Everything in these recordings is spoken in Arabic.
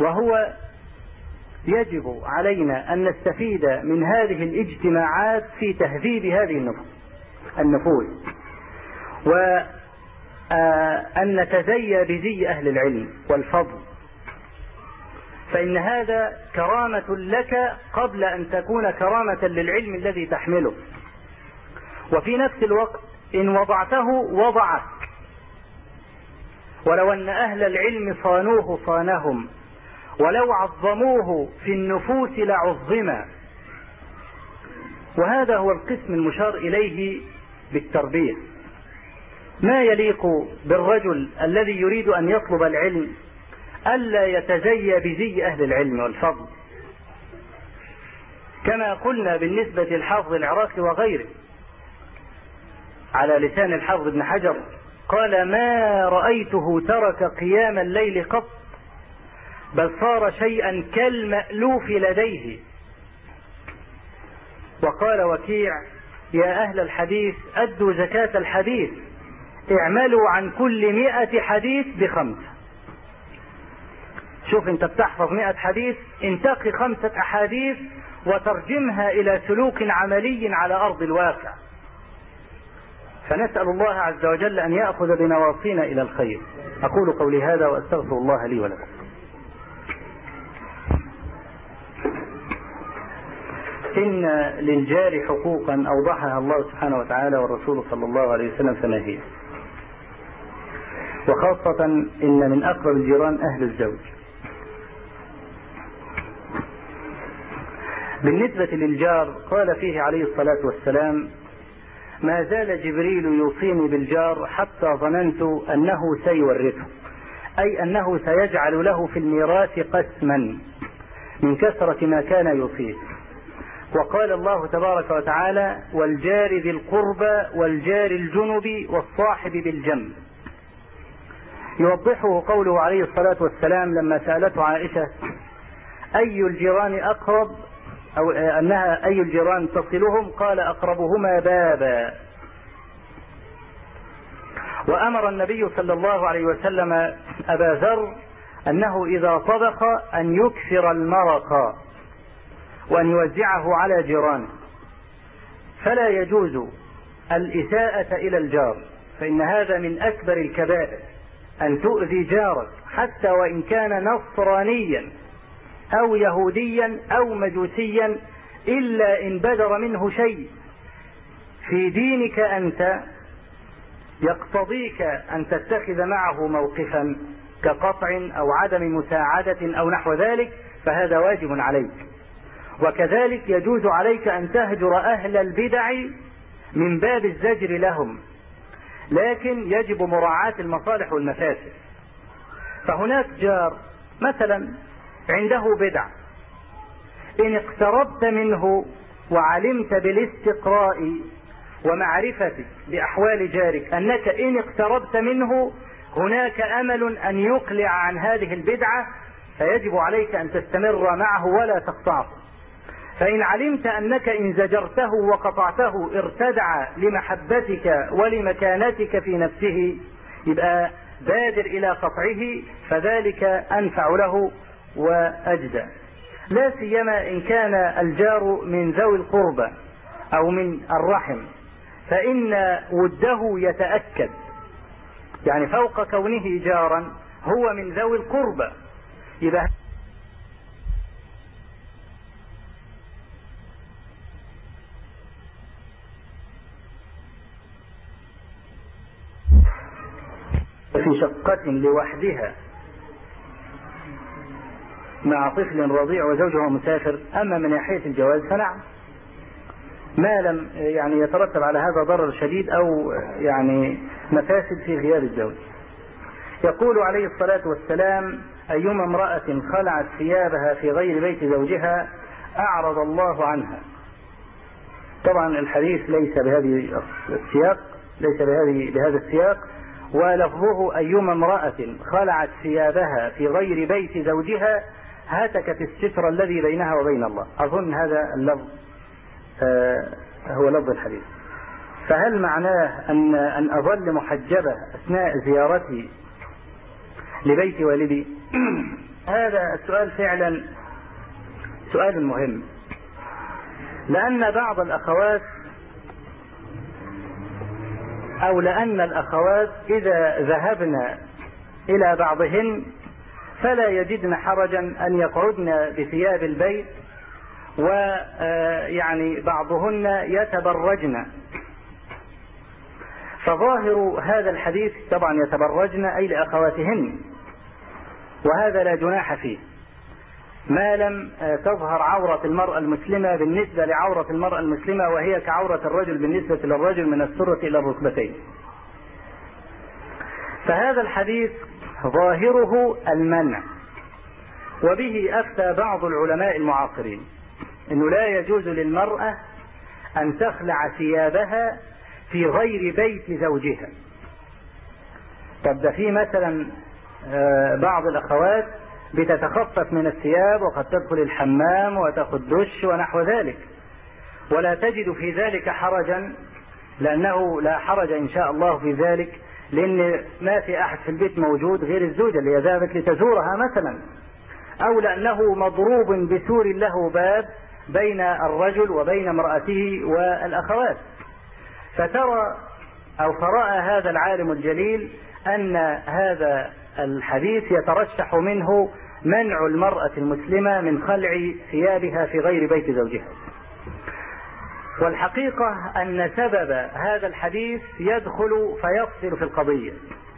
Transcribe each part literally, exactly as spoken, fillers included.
وهو يجب علينا أن نستفيد من هذه الاجتماعات في تهذيب هذه النفوس النفوس وأن نتزي بزي أهل العلم والفضل، فإن هذا كرامة لك قبل أن تكون كرامة للعلم الذي تحمله، وفي نفس الوقت إن وضعته وضعك. ولو أن أهل العلم صانوه صانهم، ولو عظموه في النفوس لعظما. وهذا هو القسم المشار إليه بالتربية. ما يليق بالرجل الذي يريد أن يطلب العلم ألا يتزي بزي أهل العلم والفضل، كما قلنا بالنسبة للحافظ العراقي وغيره على لسان الحافظ ابن حجر، قال: ما رأيته ترك قيام الليل قط، بل صار شيئا كالمألوف لديه. وقال وكيع: يا أهل الحديث أدوا زكاة الحديث، اعملوا عن كل مئة حديث بخمسة. شوف انت بتحفظ مئة حديث، انتقي خمسة أحاديث وترجمها إلى سلوك عملي على أرض الواقع. فنسأل الله عز وجل أن يأخذ بنواصينا إلى الخير. أقول قولي هذا وأستغفر الله لي ولكم. إن للجار حقوقا أوضحها الله سبحانه وتعالى والرسول صلى الله عليه وسلم، فما هي؟ وخاصة إن من أقرب الجيران أهل الزوج. بالنسبة للجار قال فيه عليه الصلاة والسلام: ما زال جبريل يوصيني بالجار حتى ظننت أنه سيورثه، أي أنه سيجعل له في الميراث قسما من كثرة ما كان يوصيه. وقال الله تبارك وتعالى: والجار ذي القربى والجار الجنب والصاحب بالجنب. يوضحه قوله عليه الصلاة والسلام لما سألته عائشة أي الجيران أقرب، أو أنها أي الجيران تصلهم، قال: أقربهما بابا. وأمر النبي صلى الله عليه وسلم أبا ذر أنه إذا طبخ أن يكثر المرق وأن يوزعه على جيرانه. فلا يجوز الإساءة إلى الجار، فإن هذا من أكبر الكبائر أن تؤذي جارك حتى وإن كان نصرانيا أو يهوديا أو مجوسيا، إلا إن بدر منه شيء في دينك أنت يقتضيك أن تتخذ معه موقفا كقطع أو عدم مساعدة أو نحو ذلك، فهذا واجب عليك. وكذلك يجوز عليك أن تهجر أهل البدع من باب الزجر لهم، لكن يجب مراعاة المصالح والمفاسد. فهناك جار مثلا عنده بدع، إن اقتربت منه وعلمت بالاستقراء ومعرفتك بأحوال جارك أنك إن اقتربت منه هناك أمل أن يقلع عن هذه البدعة، فيجب عليك أن تستمر معه ولا تقطعه. فإن علمت أنك إن زجرته وقطعته ارتدع لمحبتك ولمكانتك في نفسه، يبقى بادر إلى قطعه، فذلك أنفع له وأجدى. لا سيما إن كان الجار من ذوي القربى أو من الرحم، فإن وده يتأكد، يعني فوق كونه جارا هو من ذوي القربى. يبقى في شقة لوحدها مع طفل رضيع وزوجها مسافر. أما من ناحية الجواز فنعم، ما لم يعني يترتب على هذا ضرر شديد أو يعني مفاسد في غياب الزوج. يقول عليه الصلاة والسلام: أيما امرأة خلعت ثيابها في غير بيت زوجها أعرض الله عنها. طبعا الحديث ليس بهذه السياق، ليس بهذه بهذا السياق، ولفظه أيما امرأة خلعت ثيابها في غير بيت زوجها هتكت الستر الذي بينها وبين الله. أظن هذا اللفظ آه هو لفظ الحديث. فهل معناه أن أن أظل محجبة أثناء زيارتي لبيت والدي؟ هذا السؤال فعلا سؤال مهم، لأن بعض الأخوات أو لأن الأخوات إذا ذهبن إلى بعضهن فلا يجدن حرجا أن يقعدن بثياب البيت، ويعني بعضهن يتبرجن. فظاهر هذا الحديث طبعا يتبرجن أي لأخواتهن، وهذا لا جناح فيه ما لم تظهر عورة المرأة المسلمة بالنسبة لعورة المرأة المسلمة، وهي كعورة الرجل بالنسبة للرجل من السرة إلى الركبتين. فهذا الحديث ظاهره المنع، وبه أفتى بعض العلماء المعاصرين أنه لا يجوز للمرأة أن تخلع ثيابها في غير بيت زوجها. طب ده في مثلا بعض الأخوات بتتخفف من الثياب وقد تدخل الحمام وتأخذ دش ونحو ذلك، ولا تجد في ذلك حرجا، لأنه لا حرج إن شاء الله في ذلك، لأن ما في أحد في البيت موجود غير الزوجة اللي ذهبت لتزورها مثلا، أو لأنه مضروب بسور له باب بين الرجل وبين امرأته والأخوات. فترى أو فرأى هذا العالم الجليل أن هذا الحديث يترشح منه منع المرأة المسلمة من خلع ثيابها في غير بيت زوجها. والحقيقة أن سبب هذا الحديث يدخل فيفصل في القضية.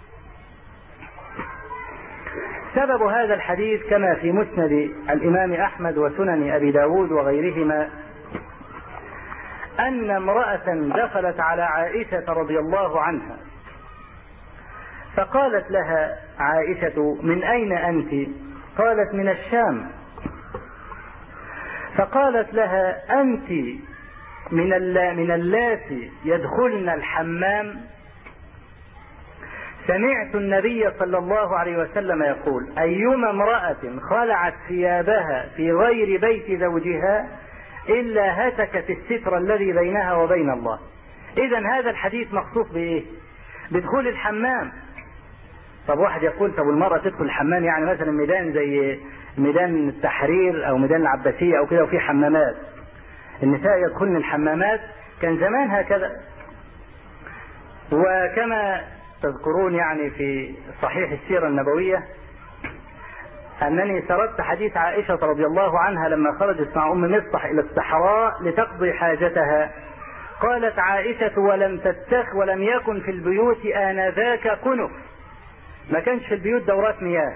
سبب هذا الحديث كما في مسند الإمام أحمد وسنن أبي داود وغيرهما أن امرأة دخلت على عائشة رضي الله عنها فقالت لها عائشة: من أين أنت؟ قالت: من الشام. فقالت لها: أنت من من اللاتي يدخلن الحمام؟ سمعت النبي صلى الله عليه وسلم يقول: أيما امرأة خلعت ثيابها في غير بيت زوجها إلا هتكت الستر الذي بينها وبين الله. إذن هذا الحديث مخصوص بإيه؟ بدخول الحمام. طب واحد يقول: طب المرأة تدخل الحمام يعني مثلا ميدان زي ميدان التحرير أو ميدان العباسية أو كده وفي حمامات، النساء يدخلن الحمامات، كان زمان هكذا. وكما تذكرون يعني في صحيح السيرة النبوية أنني سردت حديث عائشة رضي الله عنها لما خرجت مع أم مصطح إلى الصحراء لتقضي حاجتها، قالت عائشة: ولم تتخ ولم يكن في البيوت آنذاك كنف، ما كانش في البيوت دورات مياه،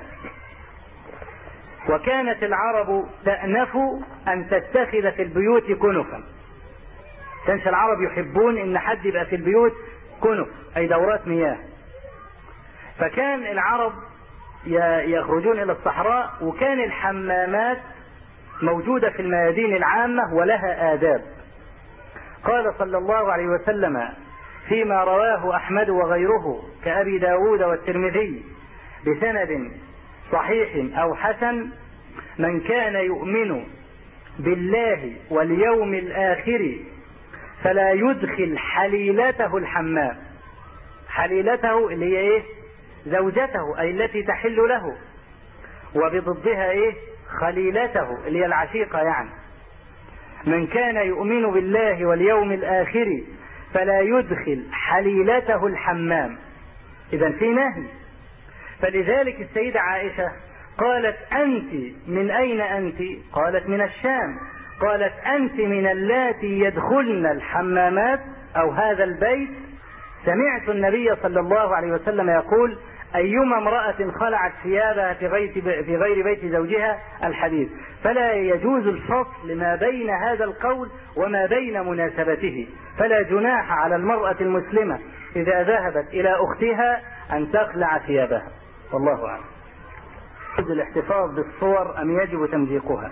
وكانت العرب تأنف أن تتخذ في البيوت كنفا. كانش العرب يحبون إن حد يبقى في البيوت كنف أي دورات مياه، فكان العرب يخرجون إلى الصحراء، وكان الحمامات موجودة في الميادين العامة ولها آداب. قال صلى الله عليه وسلم فيما رواه أحمد وغيره كأبي داود والترمذي بسند صحيح أو حسن: من كان يؤمن بالله واليوم الآخر فلا يدخل حليلته الحمام. حليلته اللي هي إيه؟ زوجته أي التي تحل له، وبضدها إيه؟ خليلته اللي هي العشيقة يعني. من كان يؤمن بالله واليوم الآخر فلا يدخل حليلته الحمام. إذن في نهي. فلذلك السيدة عائشة قالت: أنت من أين أنت؟ قالت: من الشام. قالت: أنت من اللاتي يدخلن الحمامات أو هذا البيت. سمعت النبي صلى الله عليه وسلم يقول: أيما امرأة خلعت ثيابها في غير في غير بيت زوجها، الحديث. فلا يجوز الفصل ما بين هذا القول وما بين مناسبته، فلا جناح على المرأة المسلمة إذا ذهبت إلى أختها أن تخلع ثيابها، والله أعلم. يجوز الاحتفاظ بالصور أم يجب تمزيقها؟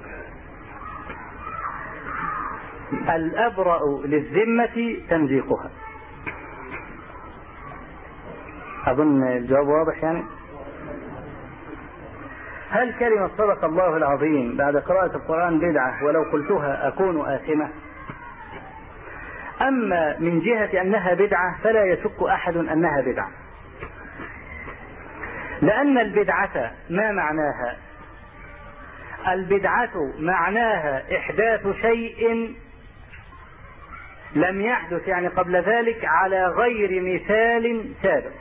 الأبرأ للذمة تمزيقها. أظن الجواب واضح يعني. هل كلمة صدق الله العظيم بعد قراءة القرآن بدعة ولو قلتها أكون آثمة؟ أما من جهة أنها بدعة فلا يشك أحد أنها بدعة، لأن البدعة ما معناها؟ البدعة معناها إحداث شيء لم يحدث يعني قبل ذلك على غير مثال سابق.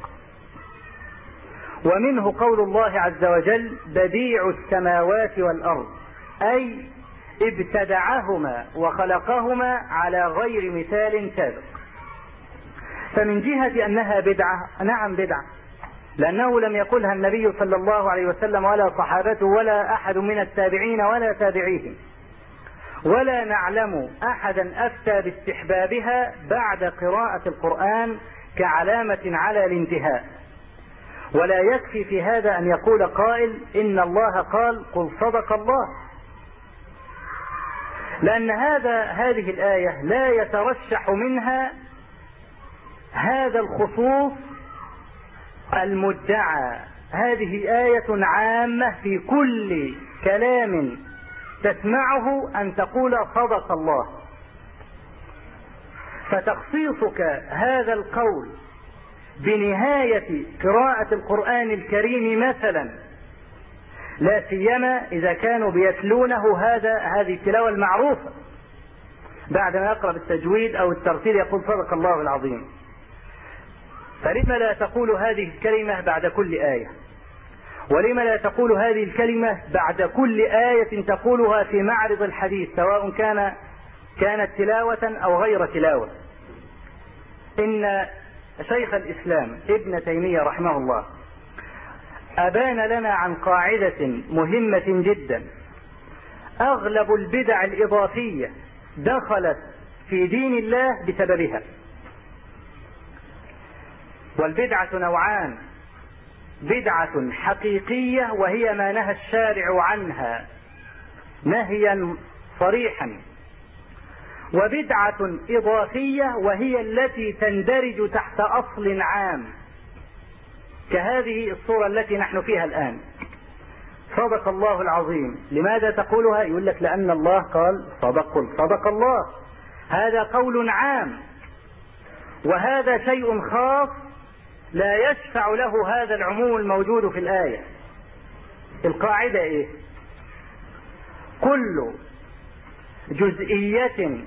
ومنه قول الله عز وجل بديع السماوات والأرض، أي ابتدعهما وخلقهما على غير مثال سابق. فمن جهة أنها بدعة، نعم بدعة، لأنه لم يقلها النبي صلى الله عليه وسلم ولا صحابته ولا أحد من التابعين ولا تابعيهم، ولا نعلم أحدا أفتى باستحبابها بعد قراءة القرآن كعلامة على الانتهاء. ولا يكفي في هذا أن يقول قائل إن الله قال قل صدق الله، لأن هذا هذه الآية لا يترشح منها هذا الخصوص المدعى. هذه آية عامة في كل كلام تسمعه أن تقول صدق الله. فتخصيصك هذا القول بنهاية قراءة القرآن الكريم مثلا، لا سيما إذا كانوا بيتلونه هذا هذه التلاوة المعروفة بعد ما يقرأ بالتجويد أو الترتيل يقول صدق الله العظيم، فلما لا تقول هذه الكلمة بعد كل آية؟ ولما لا تقول هذه الكلمة بعد كل آية تقولها في معرض الحديث سواء كان كانت تلاوة أو غير تلاوة؟ إن شيخ الإسلام ابن تيمية رحمه الله أبان لنا عن قاعدة مهمة جدا. أغلب البدع الإضافية دخلت في دين الله بسببها. والبدعة نوعان: بدعة حقيقية وهي ما نهى الشارع عنها نهيا صريحا، وبدعة إضافية وهي التي تندرج تحت أصل عام، كهذه الصورة التي نحن فيها الآن، صدق الله العظيم. لماذا تقولها؟ يقول لك لأن الله قال صدق صدق الله. هذا قول عام، وهذا شيء خاص لا يشفع له هذا العموم الموجود في الآية. القاعدة إيه؟ كل جزئية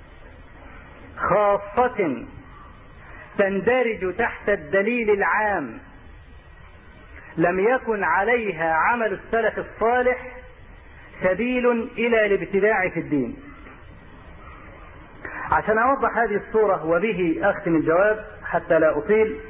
خاصة تندرج تحت الدليل العام لم يكن عليها عمل السلف الصالح سبيل إلى الابتداع في الدين. عشان أوضح هذه الصورة وبه أختم الجواب حتى لا أطيل،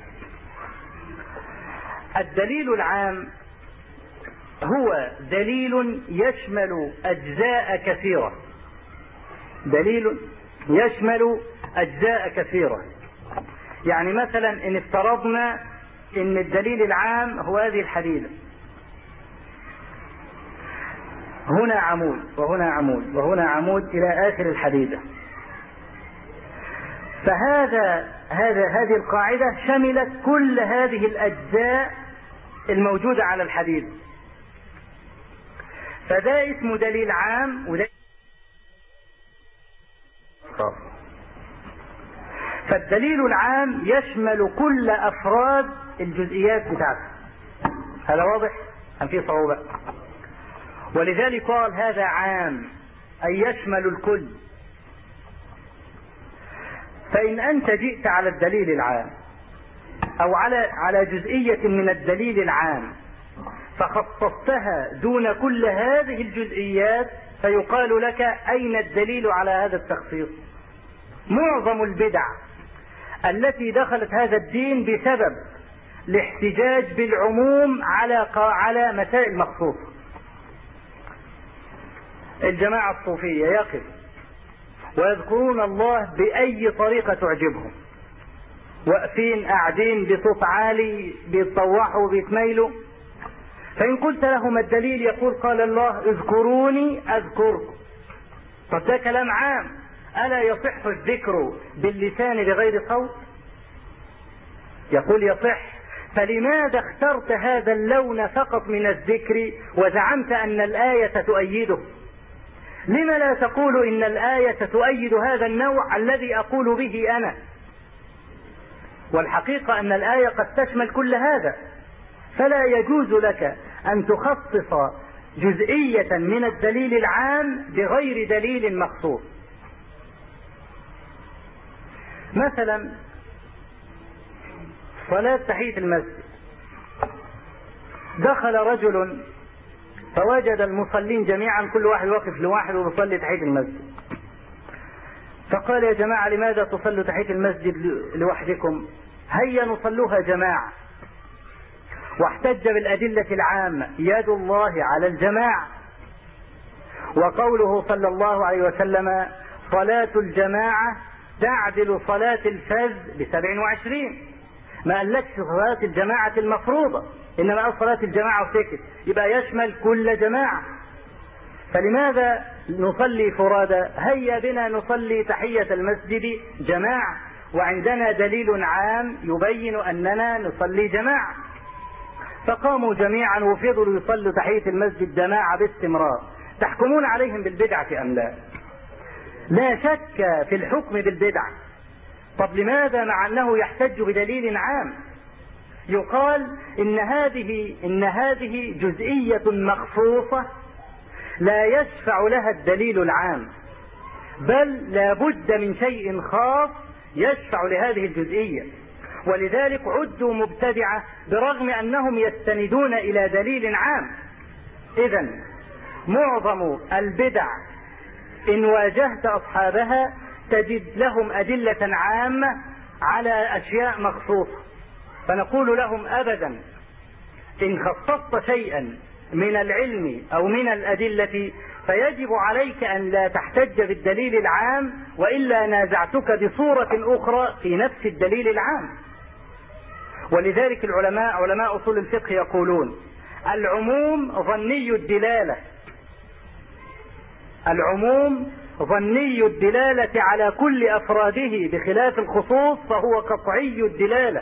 الدليل العام هو دليل يشمل أجزاء كثيرة، دليل يشمل أجزاء كثيرة. يعني مثلا إن افترضنا إن الدليل العام هو هذه الحديدة، هنا عمود وهنا عمود وهنا عمود إلى آخر الحديدة، فهذا هذا هذه القاعدة شملت كل هذه الأجزاء الموجودة على الحديدة، فده اسمه دليل عام وده. فالدليل العام يشمل كل أفراد الجزئيات بتاعته. هذا واضح أم في صعوبة؟ ولذلك قال هذا عام أي يشمل الكل. فإن أنت جئت على الدليل العام أو على على جزئية من الدليل العام فخصصتها دون كل هذه الجزئيات، فيقال لك أين الدليل على هذا التخصيص؟ معظم البدع التي دخلت هذا الدين بسبب الاحتجاج بالعموم على على مسائل مخصوصة. الجماعة الصوفية يقف ويذكرون الله بأي طريقة تعجبهم، واقفين قاعدين بصوت عالي بيتطوحوا وبيتميلوا، فإن قلت لهم الدليل يقول قال الله اذكروني أذكركم. طب ده كلام عام، ألا يصح الذكر باللسان بغير صوت؟ يقول يصح. فلماذا اخترت هذا اللون فقط من الذكر وزعمت أن الآية تؤيده؟ لما لا تقول إن الآية تؤيد هذا النوع الذي أقول به أنا؟ والحقيقة أن الآية قد تشمل كل هذا، فلا يجوز لك أن تخصص جزئية من الدليل العام بغير دليل مخصوص. مثلا صلاة تحية المسجد، دخل رجل فوجد المصلين جميعا كل واحد واقف لواحد ويصلي تحية المسجد، فقال يا جماعة لماذا تصلوا تحية المسجد لوحدكم؟ هيا نصلوها جماعة. واحتج بالأدلة العامة يد الله على الجماعة، وقوله صلى الله عليه وسلم صلاة الجماعة تعدل صلاة الفذ بسبع وعشرين. ما قالكش صلاة الجماعة المفروضة، إنما قال صلاة الجماعة وسكت، يبقى يشمل كل جماعة. فلماذا نصلي فرادى؟ هيا بنا نصلي تحية المسجد جماعة، وعندنا دليل عام يبين أننا نصلي جماعة. فقاموا جميعا وفضلوا يصلوا تحية المسجد جماعة باستمرار. تحكمون عليهم بالبدعة أم لا؟ لا شك في الحكم بالبدعة. طب لماذا مع أنه يحتج بدليل عام؟ يقال إن هذه إن هذه جزئية مخصوصة لا يشفع لها الدليل العام، بل لا بد من شيء خاص يشفع لهذه الجزئية، ولذلك عدوا مبتدعة برغم أنهم يستندون إلى دليل عام. إذن معظم البدع إن واجهت أصحابها تجد لهم أدلة عامة على أشياء مخصوصة، فنقول لهم أبدا إن خصصت شيئا من العلم أو من الأدلة فيجب عليك أن لا تحتج بالدليل العام، وإلا نازعتك بصورة أخرى في نفس الدليل العام. ولذلك العلماء علماء أصول الفقه يقولون العموم ظني الدلالة، العموم ظني الدلالة على كل أفراده بخلاف الخصوص فهو قطعي الدلالة.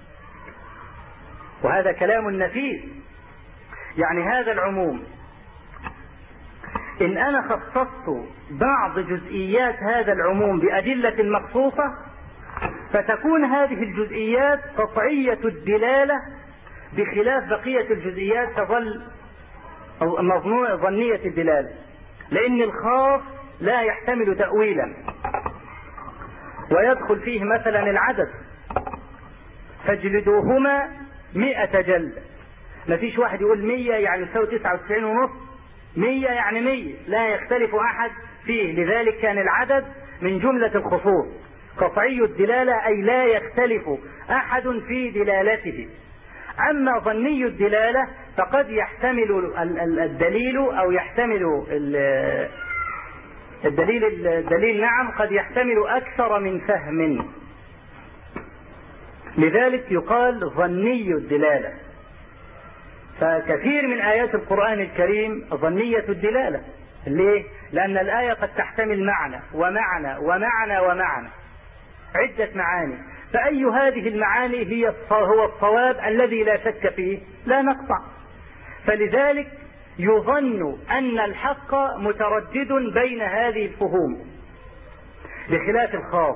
وهذا كلام نفيس. يعني هذا العموم إن أنا خصصت بعض جزئيات هذا العموم بأدلة مخصوصة فتكون هذه الجزئيات قطعية الدلالة بخلاف بقية الجزئيات تظل ظنية الدلالة، لأن الخاص لا يحتمل تأويلا. ويدخل فيه مثلا العدد، فاجلدوهما مئة جلدة. ما فيش واحد يقول مية يعني يساوي تسعة وتسعين ونص، مية يعني مية، لا يختلف أحد فيه. لذلك كان العدد من جملة الخصوص قطعي الدلالة، أي لا يختلف أحد في دلالته. أما ظني الدلالة فقد يحتمل الدليل أو يحتمل الدليل الدليل نعم قد يحتمل أكثر من فهم، لذلك يقال ظني الدلالة. فكثير من آيات القرآن الكريم ظنية الدلالة. ليه؟ لأن الآية قد تحتمل معنى ومعنى ومعنى ومعنى، عدة معاني، فأي هذه المعاني هي هو الصواب الذي لا شك فيه لا نقطع. فلذلك يظن أن الحق متردد بين هذه الفهوم بخلاف الخاص،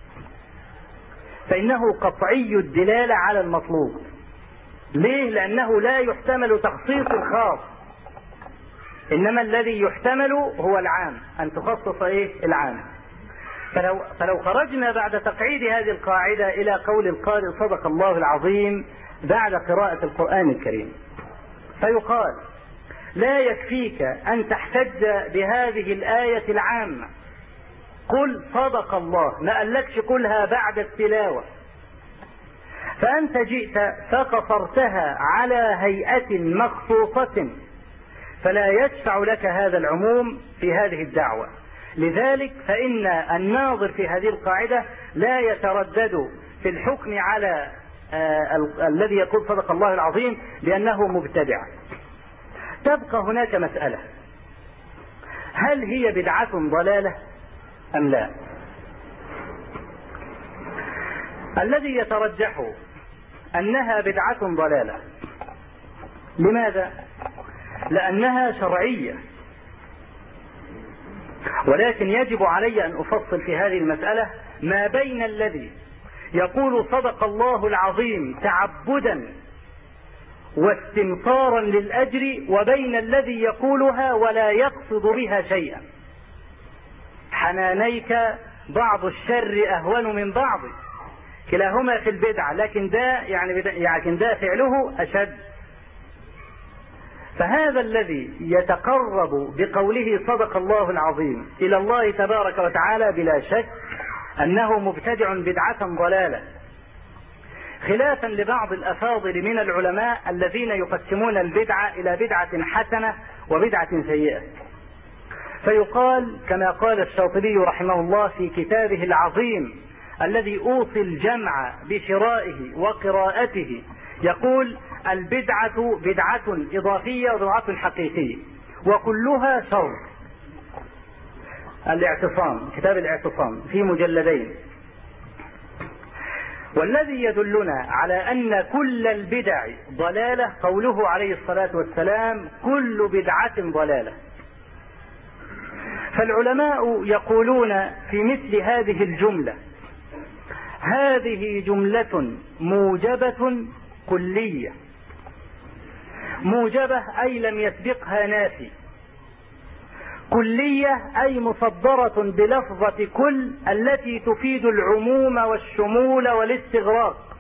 فإنه قطعي الدلالة على المطلوب. ليه؟ لأنه لا يحتمل تخصيص الخاص، إنما الذي يحتمل هو العام، أن تخصص إيه؟ العام. فلو, فلو خرجنا بعد تقعيد هذه القاعدة إلى قول القارئ صدق الله العظيم بعد قراءة القرآن الكريم، فيقال لا يكفيك أن تحتج بهذه الآية العامة، قل صدق الله، ما قالكش قلها بعد التلاوة. فأنت جئت فقصرتها على هيئة مخصوصة، فلا يشفع لك هذا العموم في هذه الدعوة. لذلك فإن الناظر في هذه القاعدة لا يتردد في الحكم على آه ال- الذي يقول صدق الله العظيم لأنه مبتدع. تبقى هناك مسألة، هل هي بدعة ضلالة أم لا؟ الذي يترجح أنها بدعة ضلالة. لماذا؟ لأنها شرعية، ولكن يجب علي أن أفصل في هذه المسألة ما بين الذي يقول صدق الله العظيم تعبدا واستمطارا للأجر وبين الذي يقولها ولا يقصد بها شيئا. حنانيك بعض الشر أهون من بعض، كلاهما في البدعة، لكن ده يعني يعني ده فعله أشد. فهذا الذي يتقرب بقوله صدق الله العظيم إلى الله تبارك وتعالى بلا شك أنه مبتدع بدعة ضلالة، خلافا لبعض الأفاضل من العلماء الذين يقسمون البدعة إلى بدعة حسنة وبدعة سيئة. فيقال كما قال الشاطبي رحمه الله في كتابه العظيم الذي أوصي الجمع بشرائه وقراءته، يقول: البدعة بدعة إضافية وبدعة حقيقية وكلها شر. الاعتصام، كتاب الاعتصام في مجلدين. والذي يدلنا على أن كل البدع ضلالة قوله عليه الصلاة والسلام: كل بدعة ضلالة. فالعلماء يقولون في مثل هذه الجملة: هذه جملة موجبة كلية. موجبة أي لم يسبقها نافي، كلية أي مصدرة بلفظة كل التي تفيد العموم والشمول والاستغراق.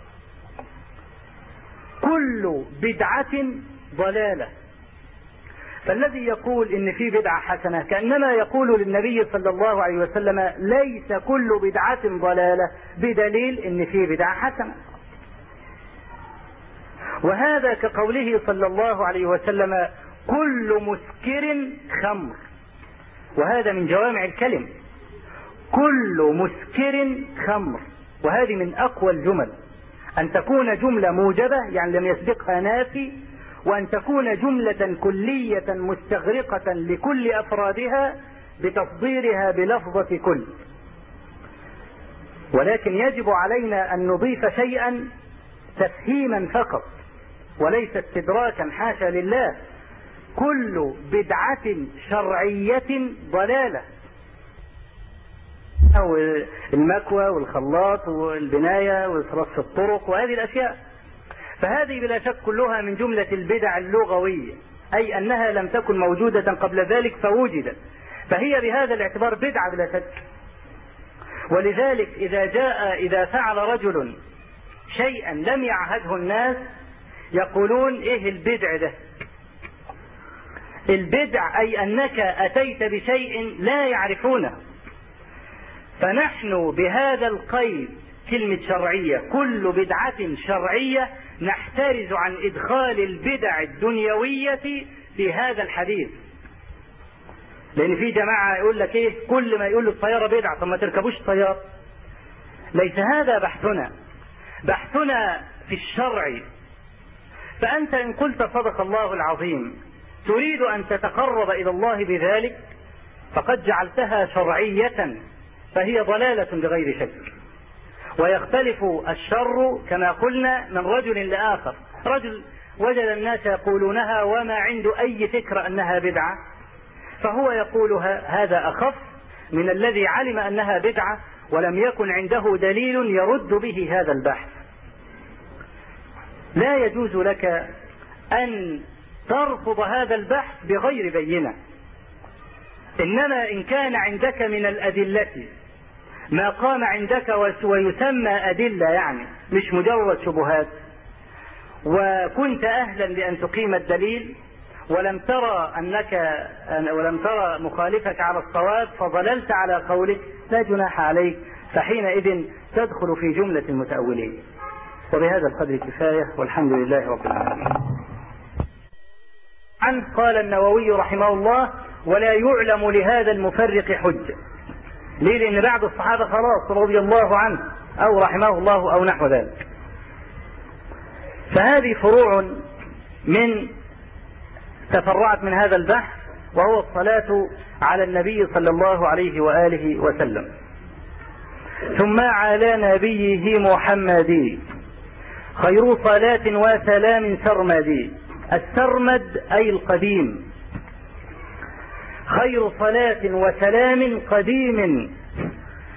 كل بدعة ضلالة. فالذي يقول إن في بدعة حسنة كأنما يقول للنبي صلى الله عليه وسلم: ليس كل بدعة ضلالة، بدليل إن في بدعة حسنة. وهذا كقوله صلى الله عليه وسلم: كل مسكر خمر. وهذا من جوامع الكلم، كل مسكر خمر. وهذه من أقوى الجمل، أن تكون جملة موجبة يعني لم يسبقها نافي، وأن تكون جملة كلية مستغرقة لكل أفرادها بتصديرها بلفظة كل. ولكن يجب علينا أن نضيف شيئا تفهيما فقط وليس استدراكا، حاشا لله. كل بدعة شرعية ضلالة، أو المكوى والخلاط والبناية وصرف الطرق وهذه الأشياء، فهذه بلا شك كلها من جملة البدع اللغوية، أي أنها لم تكن موجودة قبل ذلك فوجدت، فهي بهذا الاعتبار بدعة بلا شك. ولذلك إذا جاء إذا فعل رجل شيئا لم يعهده الناس يقولون: إيه البدع ده؟ البدع أي أنك أتيت بشيء لا يعرفونه. فنحن بهذا القيد كلمة شرعية، كل بدعة شرعية، نحترز عن إدخال البدع الدنيوية في هذا الحديث. لأن في جماعة يقول لك إيه، كل ما يقول له الطيارة بدعة، طب ما تركبوش الطيارة. ليس هذا بحثنا، بحثنا في الشرع. فأنت إن قلت صدق الله العظيم تريد أن تتقرب إلى الله بذلك، فقد جعلتها شرعية، فهي ضلالة بغير شك. ويختلف الشر كما قلنا من رجل لآخر. رجل وجد الناس يقولونها وما عنده أي فكرة أنها بدعة، فهو يقولها، هذا أخف من الذي علم أنها بدعة ولم يكن عنده دليل يرد به هذا البحث. لا يجوز لك أن ترفض هذا البحث بغير بينة، إنما إن كان عندك من الأدلة ما قام عندك ويسمى أدلة، يعني مش مجرد شبهات، وكنت أهلا لأن تقيم الدليل ولم ترى أنك ولم ترى مخالفك على الصواب فضللت على قولك، لا جناح عليك، فحينئذ تدخل في جملة المتأولين. وبهذا القدر كفاية، والحمد لله رب العالمين. عنه قال النووي رحمه الله: ولا يعلم لهذا المفرق حجة. ليه؟ لأن بعد الصحابة خلاص رضي الله عنه أو رحمه الله أو نحو ذلك. فهذه فروع من تفرعت من هذا البحث، وهو الصلاة على النبي صلى الله عليه وآله وسلم. ثم على نبيه محمد خير صلاة وسلام سرمدي. السرمد أي القديم، خير صلاة وسلام قديم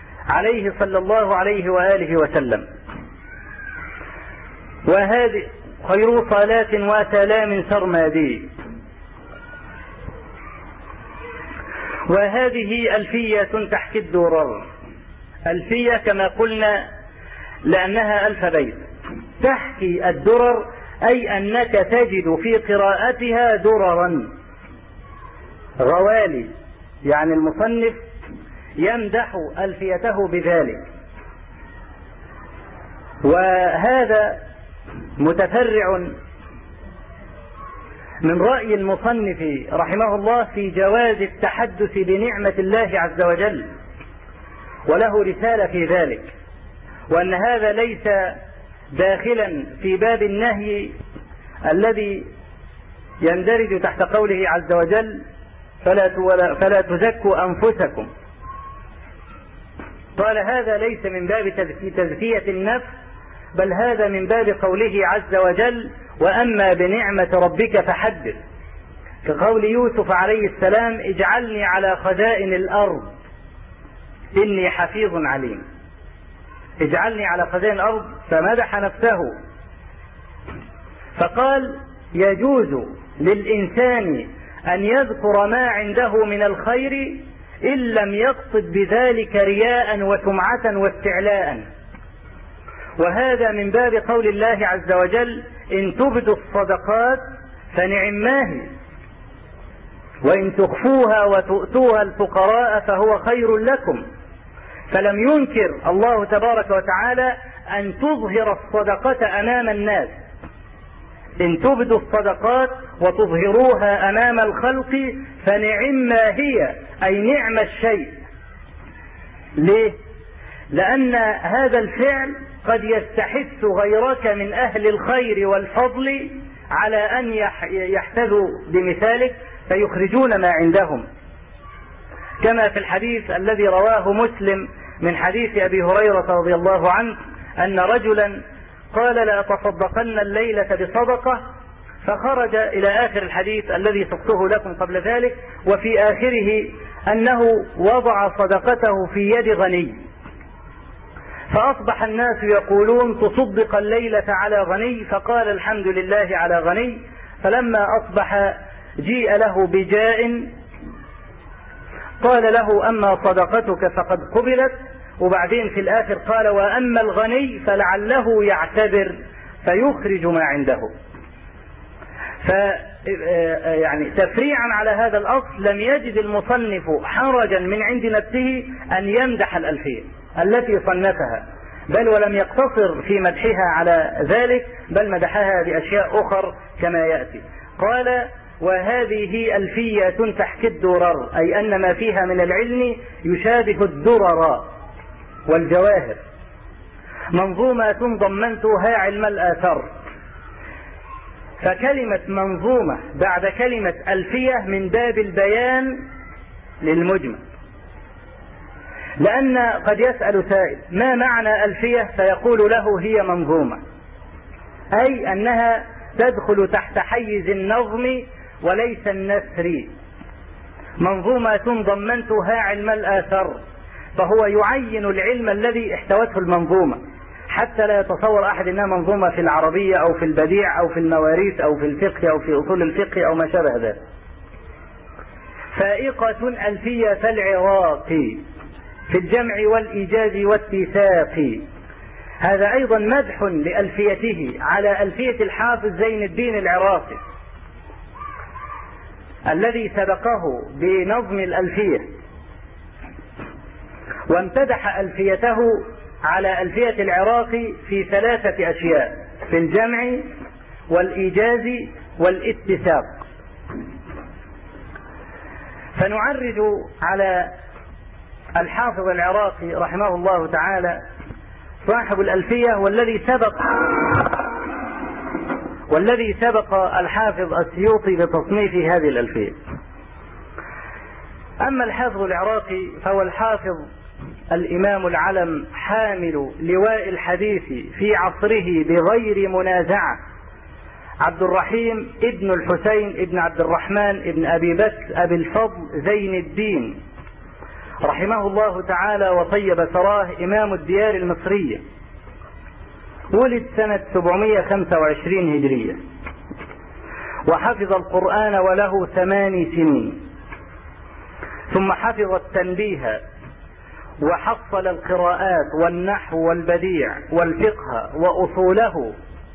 عليه صلى الله عليه وآله وسلم. وهذه خير صلاة وسلام سرمدي. وهذه ألفية تحكي الدرر. ألفية كما قلنا لأنها ألف بيت، تحكي الدرر أي أنك تجد في قراءتها دررا غوالي، يعني المصنف يمدح ألفيته بذلك. وهذا متفرع من رأي المصنف رحمه الله في جواز التحدث بنعمة الله عز وجل، وله رسالة في ذلك، وأن هذا ليس داخلا في باب النهي الذي يندرج تحت قوله عز وجل فلا, فلا تزكوا أنفسكم. قال هذا ليس من باب تزكية النفس، بل هذا من باب قوله عز وجل وأما بنعمة ربك فحدث، كقول يوسف عليه السلام اجعلني على خزائن الأرض إني حفيظ عليم. اجعلني على خزائن الأرض، فمدح نفسه، فقال يجوز للإنسان أن يذكر ما عنده من الخير إن لم يقصد بذلك رياء وسمعة واستعلاء. وهذا من باب قول الله عز وجل إن تبدوا الصدقات فنعماه وإن تخفوها وتؤتوها الفقراء فهو خير لكم. فلم ينكر الله تبارك وتعالى أن تظهر الصدقة أمام الناس، إن تبدوا الصدقات وتظهروها أمام الخلق فنعم ما هي، أي نعم الشيء. ليه؟ لأن هذا الفعل قد يستحث غيرك من أهل الخير والفضل على أن يحتذوا بمثالك فيخرجون ما عندهم، كما في الحديث الذي رواه مسلم من حديث أبي هريرة رضي الله عنه أن رجلا قال لأتصدقن الليلة بصدقة، فخرج إلى آخر الحديث الذي سقته لكم قبل ذلك، وفي آخره أنه وضع صدقته في يد غني، فأصبح الناس يقولون تصدق الليلة على غني، فقال الحمد لله على غني. فلما أصبح جيء له بجاء قال له أما صدقتك فقد قبلت، وبعدين في الآخر قال وأما الغني فلعله يعتبر فيخرج ما عنده. ف يعني تفريعا على هذا الأصل لم يجد المصنف حرجا من عند نفسه أن يمدح الألفية التي صنفها، بل ولم يقتصر في مدحها على ذلك، بل مدحها بأشياء أخر كما يأتي. قال وهذه ألفية تحكي الدرر، أي أن ما فيها من العلم يشابه الدرر والجواهر، منظومة ضمنتها علم الآثار. فكلمة منظومة بعد كلمة ألفية من باب البيان للمجمل، لأن قد يسأل سائل ما معنى ألفية فيقول له هي منظومة، أي أنها تدخل تحت حيز النظم وليس النثر. منظومة ضمنتها علم الآثار، فهو يعين العلم الذي احتوته المنظومة، حتى لا يتصور أحد أنها منظومة في العربية أو في البديع أو في المواريث أو في الفقه أو في أصول الفقه أو ما شابه ذلك. فائقة ألفية العراق في الجمع والإيجاز والاتساق. هذا أيضا مدح لألفيته على ألفية الحافظ زين الدين العراقي الذي سبقه بنظم الألفية، وامتدح ألفيته على ألفية العراقي في ثلاثة أشياء: في الجمع والإيجاز والاتساق. فنعرج على الحافظ العراقي رحمه الله تعالى صاحب الألفية، والذي سبق والذي سبق الحافظ السيوطي بتصنيف هذه الألفية. أما الحافظ العراقي فهو الحافظ الإمام العلم حامل لواء الحديث في عصره بغير منازعة، عبد الرحيم ابن الحسين ابن عبد الرحمن ابن أبي بكر أبي الفضل زين الدين رحمه الله تعالى وطيب ثراه، إمام الديار المصرية، ولد سنة سبعمائة وخمسة وعشرين هجرية، وحفظ القرآن وله ثماني سنين، ثم حفظ التنبيه وحصل القراءات والنحو والبديع والفقه وأصوله،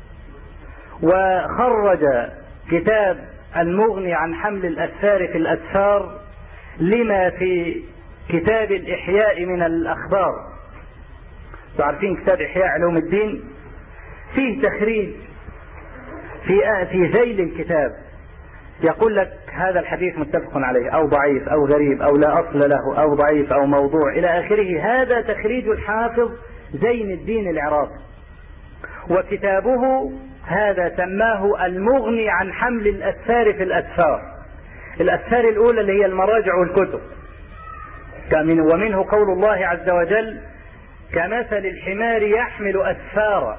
وخرج كتاب المغني عن حمل الأسفار في الأسفار لما في كتاب الإحياء من الأخبار. تعرفين كتاب إحياء علوم الدين فيه تخريج في في ذيل الكتاب، يقول لك هذا الحديث متفق عليه أو ضعيف أو غريب أو لا أصل له أو ضعيف أو موضوع إلى آخره. هذا تخريج الحافظ زين الدين العراقي، وكتابه هذا سماه المغني عن حمل الأسفار في الأسفار. الأسفار الأولى اللي هي المراجع والكتب، ومنه قول الله عز وجل: كمثل الحمار يحمل أسفارا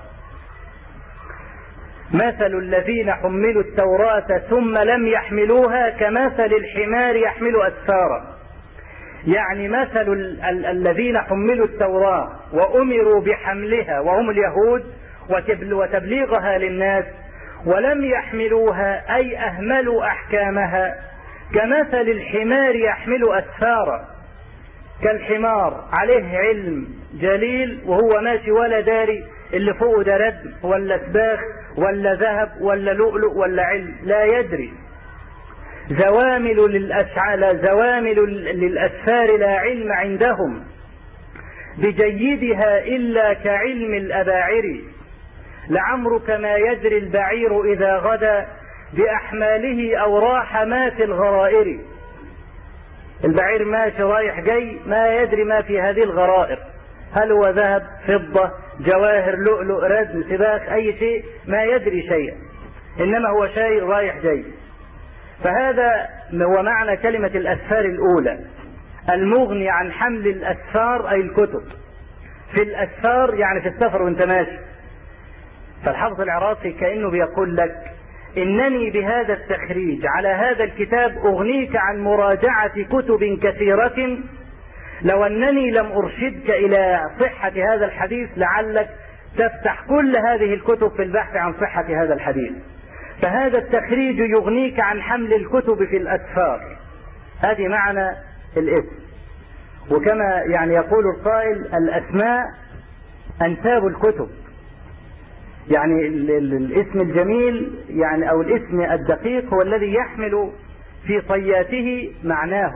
مثل الذين حملوا التوراة ثم لم يحملوها كمثل الحمار يحمل أسفارا. يعني مثل ال ال الذين حملوا التوراة وأمروا بحملها وهم اليهود وتبليغها للناس ولم يحملوها أي أهملوا أحكامها كمثل الحمار يحمل أسفارا. كالحمار عليه علم جليل وهو ماشي ولا داري اللي فوقه ده ردم ولا سباخ ولا ذهب ولا لؤلؤ ولا علم، لا يدري. زوامل للأشعال زوامل للأسفار لا علم عندهم بجيدها إلا كعلم الأباعر. لعمرك ما يدري البعير إذا غدا بأحماله أو راح ما في الغرائر. البعير ماشي رايح جاي ما يدري ما في هذه الغرائر، هل هو ذهب فضة جواهر لؤلؤ ردم سباخ أي شيء، ما يدري شيئا، إنما هو شيء رايح جاي. فهذا هو معنى كلمة الأسفار الأولى، المغني عن حمل الأسفار أي الكتب. في الأسفار يعني في السفر وانت ماشي. فالحافظ العراقي كأنه بيقول لك إنني بهذا التخريج على هذا الكتاب أغنيك عن مراجعة كتب كثيرة، لو أنني لم أرشدك إلى صحة هذا الحديث لعلك تفتح كل هذه الكتب في البحث عن صحة هذا الحديث. فهذا التخريج يغنيك عن حمل الكتب في الأسفار. هذه معنى الاسم. وكما يعني يقول القائل: الأسماء أنساب الكتب. يعني الاسم الجميل يعني أو الاسم الدقيق هو الذي يحمل في طياته معناه.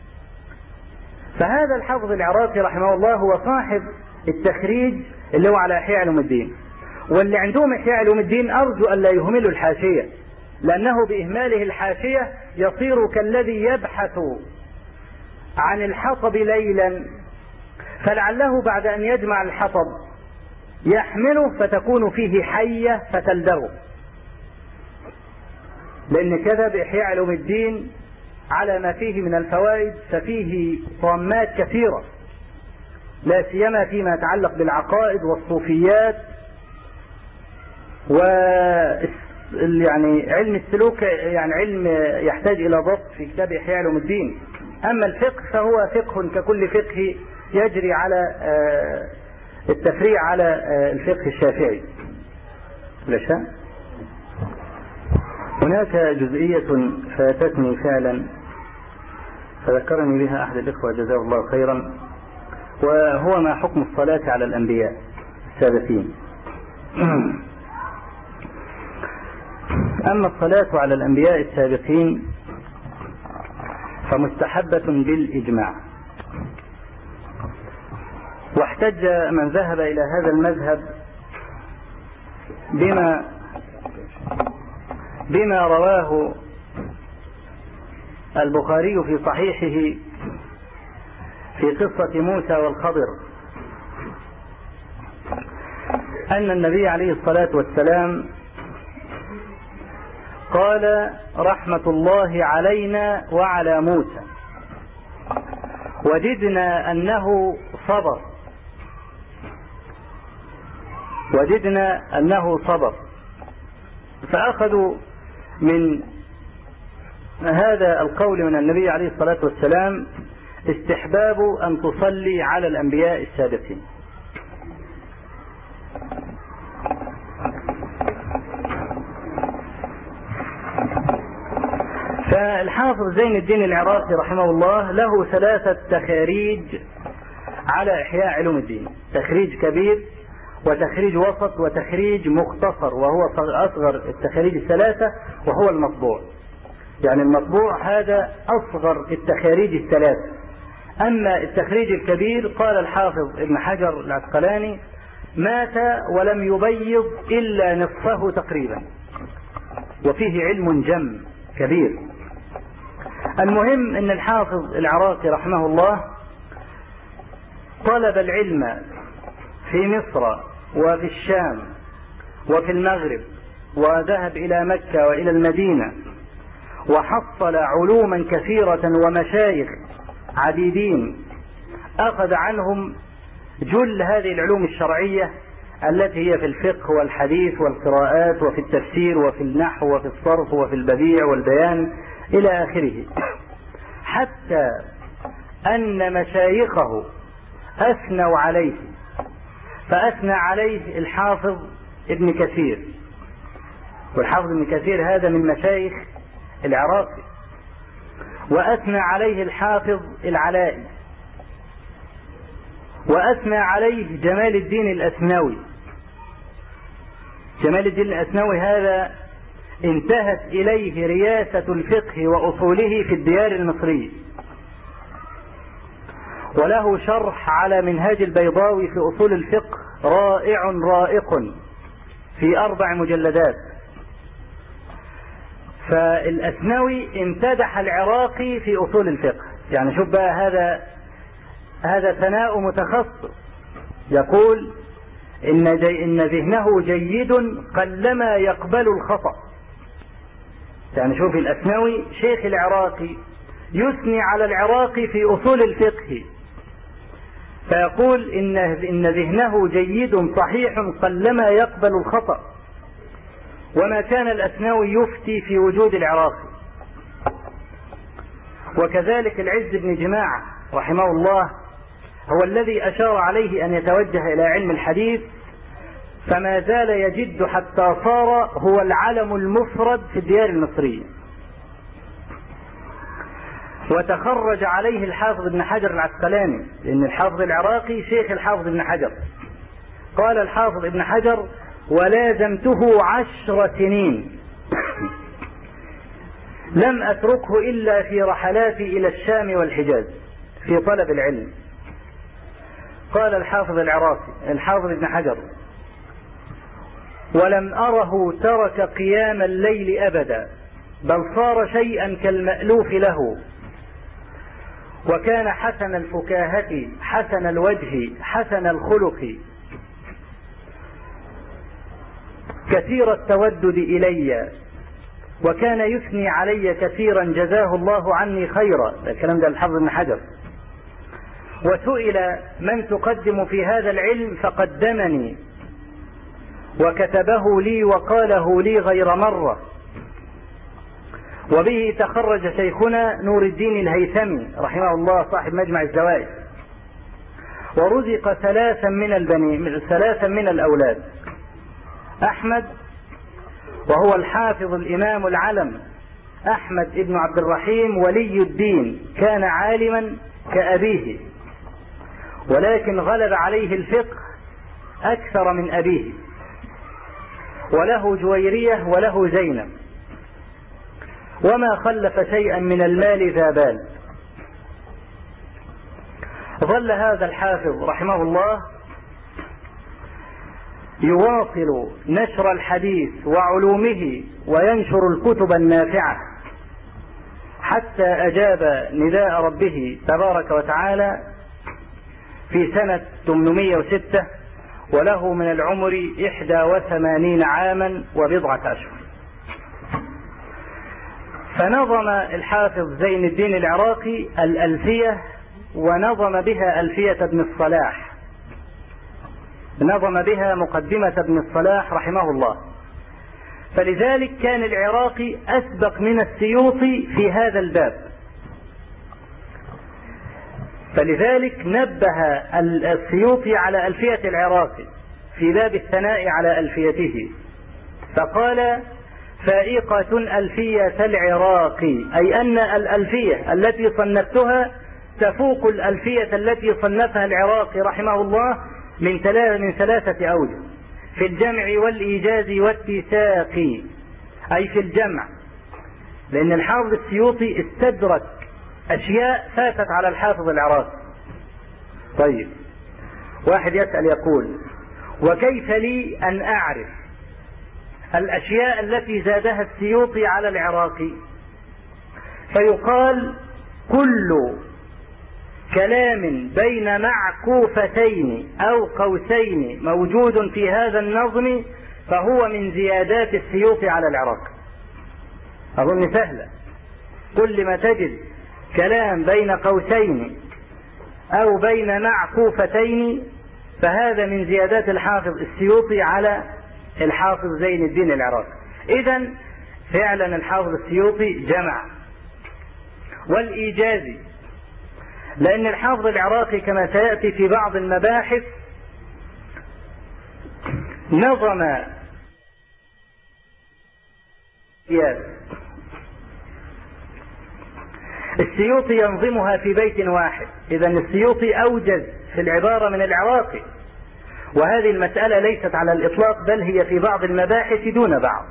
فهذا الحافظ العراقي رحمه الله هو صاحب التخريج اللي هو على إحياء علوم الدين. واللي عندهم إحياء علوم الدين أرجو أن لا يهملوا الحاشية، لأنه بإهماله الحاشية يصير كالذي يبحث عن الحطب ليلا، فلعله بعد أن يجمع الحطب يحمله فتكون فيه حية فتلدغه. لأن كذا بإحياء علوم الدين على ما فيه من الفوائد ففيه طامات كثيرة، لا سيما فيما يتعلق بالعقائد والصوفيات و يعني علم السلوك، يعني علم يحتاج إلى ضبط في كتاب إحياء علوم الدين. أما الفقه فهو فقه ككل فقه يجري على التفريع على الفقه الشافعي. ليش؟ هناك جزئية فاتتني فعلا فذكرني بها أحد الإخوة جزاه الله خيرا، وهو ما حكم الصلاة على الأنبياء السابقين. أما الصلاة على الأنبياء السابقين فمستحبة بالإجماع، واحتج من ذهب إلى هذا المذهب بما بما رواه البخاري في صحيحه في قصة موسى والخضر، أن النبي عليه الصلاة والسلام قال: رحمة الله علينا وعلى موسى، وجدنا أنه صبر وجدنا أنه صبر فأخذوا من هذا القول من النبي عليه الصلاة والسلام استحباب أن تصلي على الأنبياء السابقين. الحافظ زين الدين العراقي رحمه الله له ثلاثة تخاريج على إحياء علوم الدين، تخريج كبير وتخريج وسط وتخريج مختصر، وهو أصغر التخاريج الثلاثة وهو المطبوع. يعني المطبوع هذا أصغر التخاريج الثلاثة. أما التخريج الكبير قال الحافظ ابن حجر العسقلاني مات ولم يبيض إلا نصفه تقريبا، وفيه علم جم كبير. المهم أن الحافظ العراقي رحمه الله طلب العلم في مصر وفي الشام وفي المغرب، وذهب إلى مكة وإلى المدينة، وحصل علوما كثيرة ومشايخ عديدين أخذ عنهم جل هذه العلوم الشرعية التي هي في الفقه والحديث والقراءات وفي التفسير وفي النحو وفي الصرف وفي البديع والبيان إلى آخره، حتى أن مشايخه أثنوا عليه، فأثنى عليه الحافظ ابن كثير، والحافظ ابن كثير هذا من مشايخ العراقي، وأثنى عليه الحافظ العلائي، وأثنى عليه جمال الدين الأثنوي. جمال الدين الأثنوي هذا انتهت إليه رياسة الفقه وأصوله في الديار المصرية، وله شرح على منهاج البيضاوي في أصول الفقه رائع رائق في أربع مجلدات. فالأثنوي امتدح العراقي في أصول الفقه. يعني شوف بقى، هذا هذا ثناء متخصص، يقول إن, جي إن ذهنه جيد قلما يقبل الخطأ. يعني شوف الأثنوي شيخ العراقي يثني على العراقي في أصول الفقه، فيقول إن, إن ذهنه جيد صحيح قلما يقبل الخطأ، وما كان الأثنوي يفتي في وجود العراقي. وكذلك العز بن جماعة رحمه الله هو الذي أشار عليه أن يتوجه إلى علم الحديث، فما زال يجد حتى صار هو العلم المفرد في الديار المصرية. وتخرج عليه الحافظ ابن حجر العسقلاني، لأن الحافظ العراقي شيخ الحافظ ابن حجر. قال الحافظ ابن حجر: ولازمته عشر سنين لم أتركه إلا في رحلاتي إلى الشام والحجاز في طلب العلم. قال الحافظ العراقي الحافظ ابن حجر: ولم أره ترك قيام الليل أبدا، بل صار شيئا كالمألوف له، وكان حسن الفكاهة حسن الوجه حسن الخلق، كثير التودد إلي، وكان يثني علي كثيرا جزاه الله عني خيرا. الكلام ده الحافظ ابن حجر. وسئل من تقدم في هذا العلم فقدمني، وكتبه لي وقاله لي غير مرة. وبه تخرج شيخنا نور الدين الهيثمي رحمه الله صاحب مجمع الزوائد، ورزق ثلاثا من البني ثلاثا من الأولاد: أحمد، وهو الحافظ الإمام العلم أحمد ابن عبد الرحيم ولي الدين، كان عالما كأبيه، ولكن غلب عليه الفقه أكثر من أبيه. وله جويرية وله زينب، وما خلف شيئا من المال ذا بال. ظل هذا الحافظ رحمه الله يواصل نشر الحديث وعلومه وينشر الكتب النافعة، حتى أجاب نداء ربه تبارك وتعالى في سنة ثمانمائة وستة، وله من العمر إحدى وثمانين عاما وبضعة أشهر. فنظم الحافظ زين الدين العراقي الألفية، ونظم بها ألفية ابن الصلاح، نظم بها مقدمة ابن الصلاح رحمه الله. فلذلك كان العراقي أسبق من السيوطي في هذا الباب، فلذلك نبه السيوطي على ألفية العراقي في باب الثناء على ألفيته، فقال: فائقة ألفية العراقي، أي أن الألفية التي صنفتها تفوق الألفية التي صنفها العراقي رحمه الله من من ثلاثة أوجه: في الجمع والإيجاز والاتساق، أي في الجمع، لأن الحافظ السيوطي استدرك أشياء فاتت على الحافظ العراقي. طيب، واحد يسأل يقول: وكيف لي أن أعرف الأشياء التي زادها السيوطي على العراقي؟ فيقال: كل كلام بين معكوفتين أو قوسين موجود في هذا النظم فهو من زيادات السيوطي على العراقي. أظن سهلة. كل ما تجد كلام بين قوسين أو بين معكوفتين فهذا من زيادات الحافظ السيوطي على الحافظ زين الدين العراقي. إذن فعلا الحافظ السيوطي جمع. والإيجازي، لأن الحافظ العراقي كما سيأتي في بعض المباحث نظم السيوطي ينظمها في بيت واحد. إذن السيوطي أوجز في العبارة من العراقي، وهذه المسألة ليست على الإطلاق، بل هي في بعض المباحث دون بعض.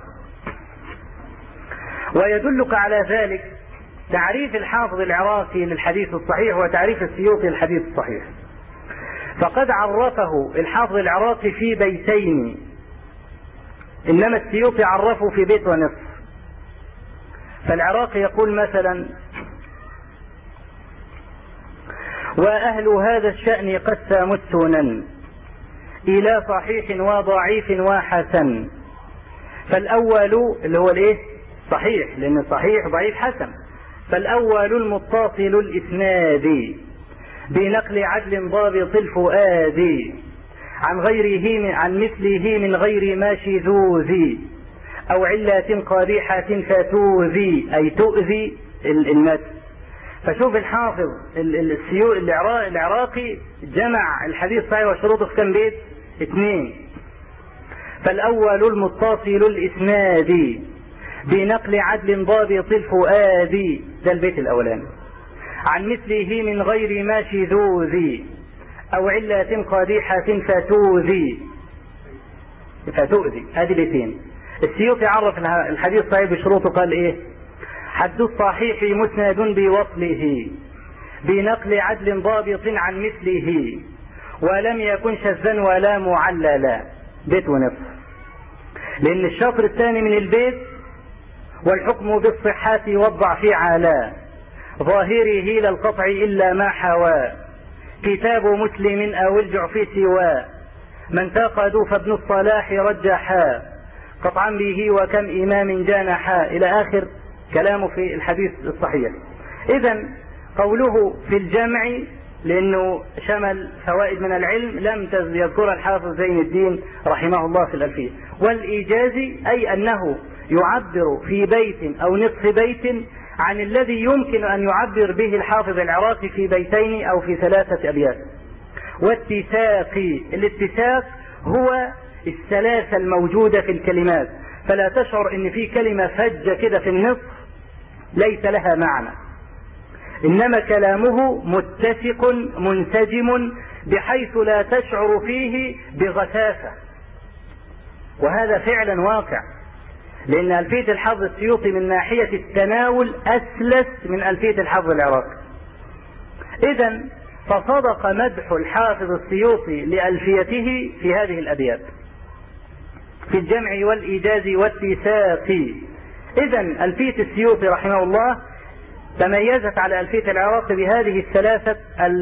ويدلك على ذلك تعريف الحافظ العراقي للحديث الصحيح وتعريف السيوطي للحديث الصحيح. فقد عرفه الحافظ العراقي في بيتين، إنما السيوطي عرفه في بيت ونصف. فالعراقي يقول مثلا: وأهل هذا الشأن قد ساموا السنن إلى صحيح وضعيف وحسن. فالأول اللي هو الايه؟ صحيح، لأن صحيح ضعيف حسن. فالأول المتصل الإسناد بنقل عدل ضابط الفؤاد عن غيره عن مثله من غير ما شذوذ أو علة قادحة فتوذي، أي تؤذي المتن. فشوف الحافظ السيوطي العراقي جمع الحديث صحيح وشروطه في كم بيت؟ اثنين. فالأول المتصل الإسناد بنقل عدل ضابط الفؤاد، ده البيت الأولاني، عن مثله من غير ما شذوذ أو علة قادحة فتوذي فتؤذي. هذه بيتين. السيوطي عرف الحديث صحيح بشروطه، قال إيه؟ حد الصحيح مسند بوصله بنقل عدل ضابط عن مثله ولم يكن شذا ولا معللا. بيت ونصف. لأن الشطر الثاني من البيت: والحكم بالصحة والضعف على ظاهره للقطع إلا ما حوى كتاب مسلم أو الجعف سوى من تاقدوا فابن الصلاح رجحا قطعا به وكم إمام جانحا، إلى آخر كلامه في الحديث الصحيح. إذن قوله في الجمع لأنه شمل فوائد من العلم لم يذكر الحافظ زين الدين رحمه الله في الألفية. والإيجاز أي أنه يعبر في بيت أو نصف بيت عن الذي يمكن أن يعبر به الحافظ العراقي في بيتين أو في ثلاثة أبيات. والاتساق، الاتساق هو السلاسة الموجودة في الكلمات، فلا تشعر ان في كلمة فجة كده في النصف ليس لها معنى، انما كلامه متسق منسجم بحيث لا تشعر فيه بغثاثة. وهذا فعلا واقع، لان ألفية الحافظ السيوطي من ناحية التناول أسلس من ألفية الحافظ العراقي. إذن فصدق مدح الحافظ السيوطي لألفيته في هذه الأبيات: في الجمع والإيجاز والاتساق. إذن ألفية السيوطي رحمه الله تميزت على ألفية العراقي بهذه الثلاثة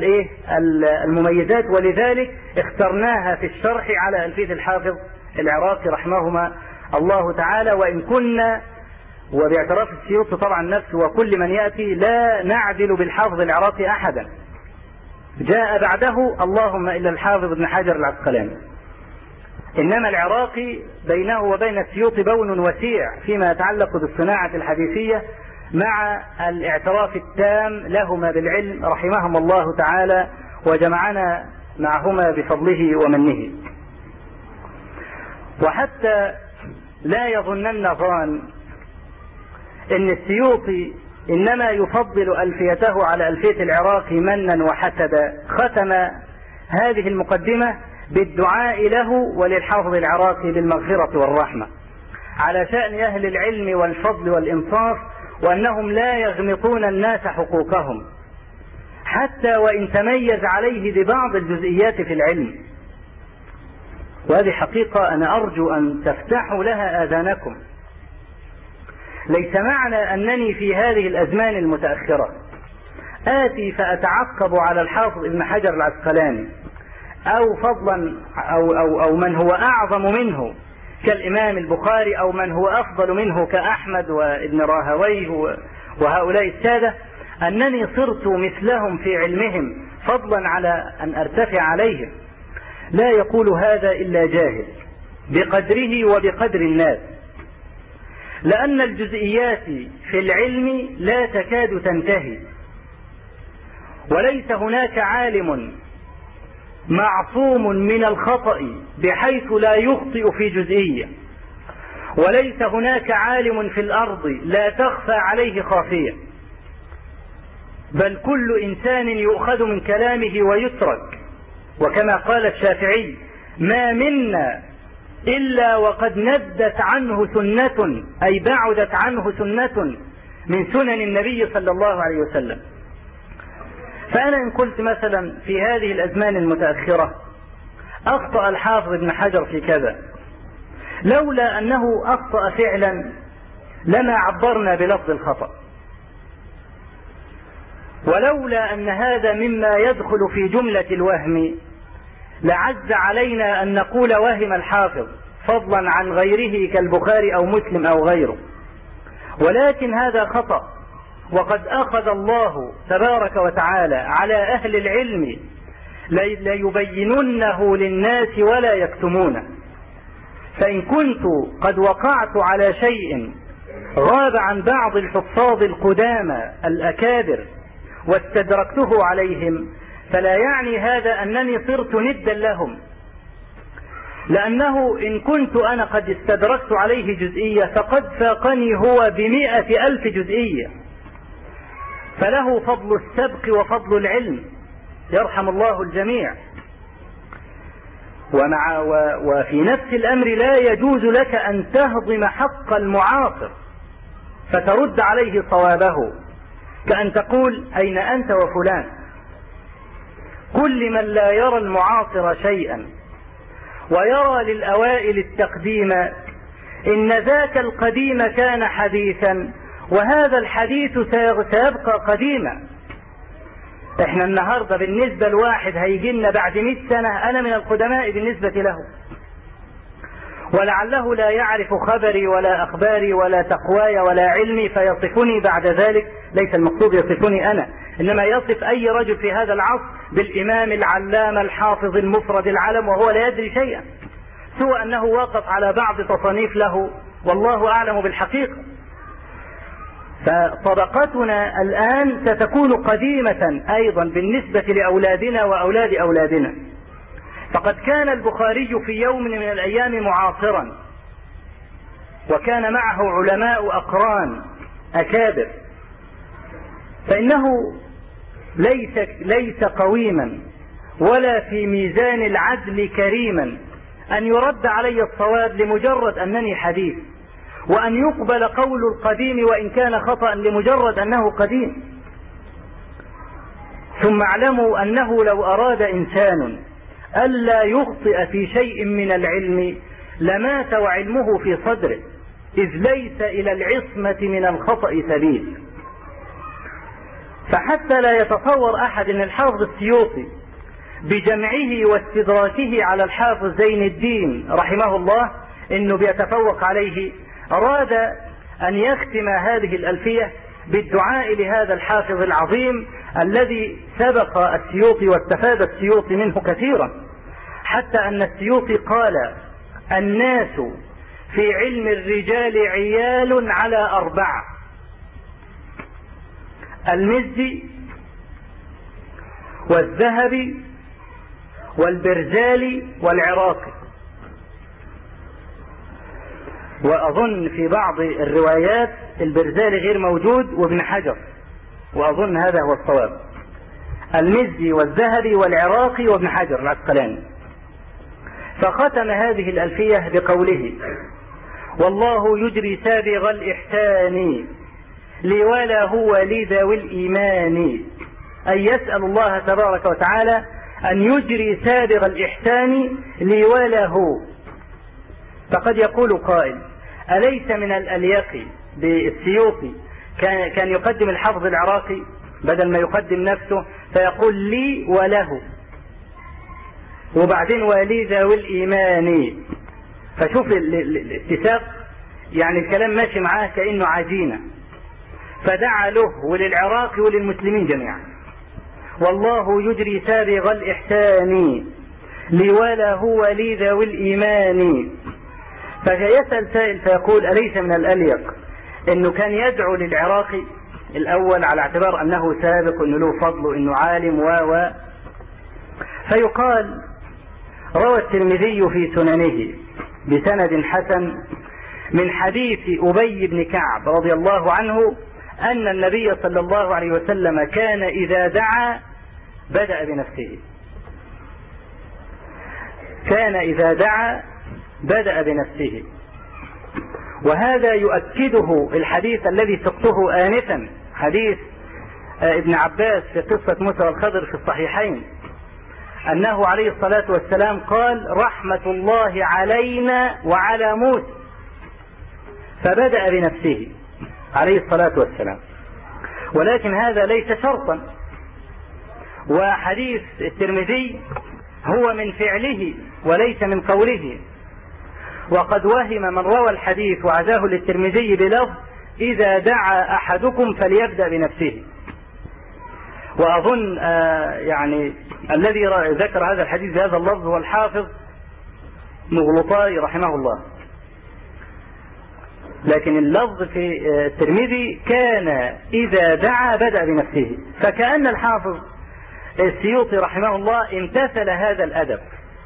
المميزات، ولذلك اخترناها في الشرح على ألفية الحافظ العراقي رحمهما الله تعالى. وإن كنا وباعتراف السيوطي طبعا نفسه وكل من يأتي لا نعدل بالحافظ العراقي أحدا، جاء بعده اللهم إلا الحافظ ابن حجر العسقلاني، إنما العراقي بينه وبين السيوطي بون وسيع فيما يتعلق بالصناعة الحديثية، مع الاعتراف التام لهما بالعلم رحمهم الله تعالى وجمعنا معهما بفضله ومنه. وحتى لا يظنن ظان إن السيوطي إنما يفضل ألفيته على ألفية العراقي منا وحسدا، ختم هذه المقدمة بالدعاء له وللحافظ العراقي بالمغفرة والرحمة على شأن أهل العلم والفضل والإنصاف، وأنهم لا يغمطون الناس حقوقهم حتى وإن تميز عليه ببعض الجزئيات في العلم. وهذه حقيقة أنا أرجو أن تفتحوا لها آذانكم. ليس معنى أنني في هذه الأزمان المتأخرة آتي فأتعقب على الحافظ ابن حجر العسقلاني أو فضلا أو, أو, أو من هو أعظم منه كالإمام البخاري أو من هو أفضل منه كأحمد وابن راهويه وهؤلاء السادة، أنني صرت مثلهم في علمهم فضلا على أن أرتفع عليهم. لا يقول هذا إلا جاهل بقدره وبقدر الناس، لأن الجزئيات في العلم لا تكاد تنتهي، وليس هناك عالم معصوم من الخطأ بحيث لا يخطئ في جزئية، وليس هناك عالم في الأرض لا تخفى عليه خافية، بل كل إنسان يؤخذ من كلامه ويترك. وكما قال الشافعي: ما منا إلا وقد ندت عنه سنة، أي بعدت عنه سنة من سنن النبي صلى الله عليه وسلم. فأنا إن قلت مثلا في هذه الأزمان المتأخرة أخطأ الحافظ ابن حجر في كذا، لولا أنه أخطأ فعلا لما عبرنا بلفظ الخطأ، ولولا أن هذا مما يدخل في جملة الوهم لعز علينا أن نقول وهم الحافظ فضلا عن غيره كالبخاري أو مسلم أو غيره. ولكن هذا خطأ، وقد أخذ الله تبارك وتعالى على أهل العلم ليبيننه للناس ولا يكتمونه. فإن كنت قد وقعت على شيء غاب عن بعض الحفاظ القدامى الأكابر واستدركته عليهم، فلا يعني هذا أنني صرت ندا لهم، لأنه إن كنت أنا قد استدركت عليه جزئية فقد فاقني هو بمئة ألف جزئية، فله فضل السبق وفضل العلم، يرحم الله الجميع. ومع وفي نفس الأمر لا يجوز لك أن تهضم حق المعاصر فترد عليه صوابه، كأن تقول: أين أنت وفلان؟ كل من لا يرى المعاصر شيئا ويرى للأوائل التقديم، إن ذاك القديم كان حديثا وهذا الحديث سيبقى قديما. احنا النهاردة بالنسبة لواحد هيجينا بعد مئة سنة أنا من القدماء بالنسبة له، ولعله لا يعرف خبري ولا أخباري ولا تقواي ولا علمي فيصفني بعد ذلك. ليس المقصود يصفني أنا، إنما يصف أي رجل في هذا العصر بالإمام العلام الحافظ المفرد العلم وهو لا يدري شيئا، سوى أنه وقف على بعض تصانيف له والله أعلم بالحقيقة. فطبقتنا الآن ستكون قديمة أيضا بالنسبة لأولادنا وأولاد أولادنا. فقد كان البخاري في يوم من الأيام معاصرا، وكان معه علماء أقران أكابر، فإنه ليس, ليس قويما ولا في ميزان العدل كريما أن يرد علي الصواب لمجرد أنني حديث، وأن يقبل قول القديم وإن كان خطأ لمجرد أنه قديم. ثم اعلموا أنه لو أراد إنسان ألا يخطئ في شيء من العلم لمات وعلمه في صدره، إذ ليس إلى العصمة من الخطأ سبيل. فحتى لا يتصور أحد أن الحافظ السيوطي بجمعه واستدراكه على الحافظ زين الدين رحمه الله إنه بيتفوق عليه، أراد أن يختم هذه الألفية بالدعاء لهذا الحافظ العظيم الذي سبق السيوطي واستفاد السيوطي منه كثيرا، حتى أن السيوطي قال: الناس في علم الرجال عيال على أربعة: المزي والذهبي والبرزالي والعراقي. وأظن في بعض الروايات البرزالي غير موجود وابن حجر، وأظن هذا هو الصواب، المزي والذهبي والعراقي وابن حجر العسقلاني. فختم هذه الألفية بقوله: والله يجري سابغ الإحسان لي ولا هو لذوي الإيمان، أي يسأل الله تبارك وتعالى أن يجري سابغ الإحسان لي ولا هو. فقد يقول قائل: أليس من الأليق بالسيوطي كان يقدم الحافظ العراقي بدل ما يقدم نفسه فيقول لي وله، وبعدين ولي ذوي الإيمان. فشوف الاتساق، يعني الكلام ماشي معاه كأنه عجينة. فدعا له وللعراقي وللمسلمين جميعا: والله يجري سابغ الإحسان لي ولا هو لي ذوي الإيمان. فيسأل سائل فيقول: أليس من الأليق أنه كان يدعو للعراقي الأول على اعتبار أنه سابق وأنه له فضل وأنه عالم و و فيقال: روى الترمذي في سننه بسند حسن من حديث أبي بن كعب رضي الله عنه أن النبي صلى الله عليه وسلم كان إذا دعا بدأ بنفسه. كان إذا دعا بدأ بنفسه. وهذا يؤكده الحديث الذي سقته آنفا، حديث ابن عباس في قصة موسى والخضر في الصحيحين، أنه عليه الصلاة والسلام قال: رحمة الله علينا وعلى موسى، فبدأ بنفسه عليه الصلاة والسلام. ولكن هذا ليس شرطا، وحديث الترمذي هو من فعله وليس من قوله. وقد وهم من روى الحديث وعزاه للترمذي بلفظ: إذا دعا أحدكم فليبدأ بنفسه. وأظن آه يعني الذي ذكر هذا الحديث بهذا اللفظ هو الحافظ مغلطاي رحمه الله، لكن اللفظ في الترمذي كان إذا دعا بدأ بنفسه. فكأن الحافظ السيوطي رحمه الله امتثل هذا الأدب،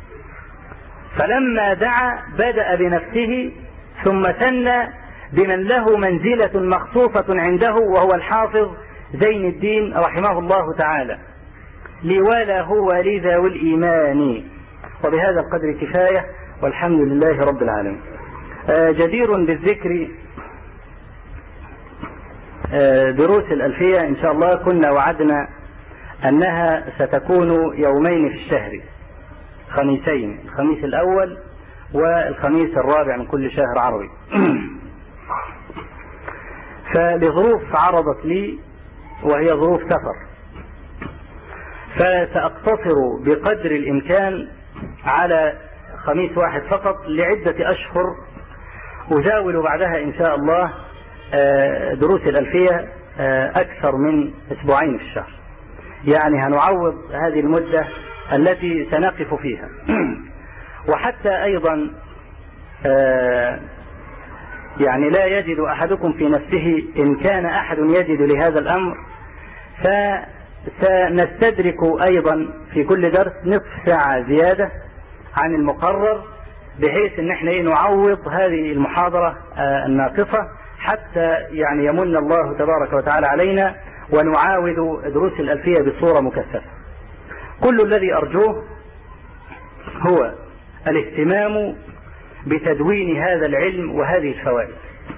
فلما دعا بدأ بنفسه، ثم ثنى بمن له منزلة مخصوصة عنده وهو الحافظ زين الدين رحمه الله تعالى: لي ولا هو لذوي الإيمان. وبهذا القدر كفاية، والحمد لله رب العالمين. جدير بالذكر دروس الألفية إن شاء الله كنا وعدنا أنها ستكون يومين في الشهر، خميسين، الخميس الأول والخميس الرابع من كل شهر عربي. فلظروف عرضت لي وهي ظروف سفر، فسأقتصر بقدر الإمكان على خميس واحد فقط لعدة أشهر، أزاول بعدها إن شاء الله دروس الألفية أكثر من أسبوعين في الشهر، يعني هنعوض هذه المدة التي سنقف فيها. وحتى أيضا يعني لا يجد أحدكم في نفسه، إن كان أحد يجد لهذا الأمر فسنستدرك أيضا في كل درس نصف ساعة زيادة عن المقرر، بحيث ان احنا نعوض هذه المحاضرة الناقصة حتى يعني يمن الله تبارك وتعالى علينا ونعاود دروس الألفية بصورة مكثفة. كل الذي أرجوه هو الاهتمام بتدوين هذا العلم وهذه الفوائد،